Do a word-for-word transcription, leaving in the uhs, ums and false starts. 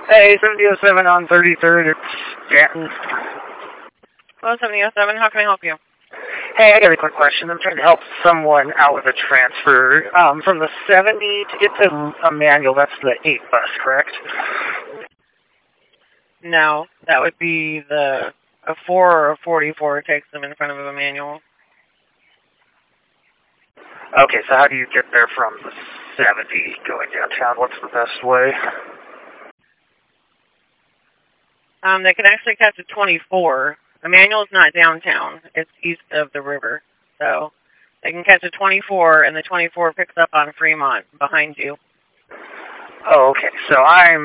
Hey, seventy oh seven on thirty-third. It's Stanton. Hello, seventy oh seven. How can I help you? Hey, I got a quick question. I'm trying to help someone out with a transfer um, from the seventy to get to a manual. That's the eight bus, correct? No, that would be the a four or a forty-four takes them in front of a manual. Okay, so how do you get there from the seventy going downtown? What's the best way? Um, they can actually catch a twenty-four. The manual is not downtown. It's east of the river. So they can catch a twenty-four, and the twenty-four picks up on Fremont behind you. Oh, okay. So I'm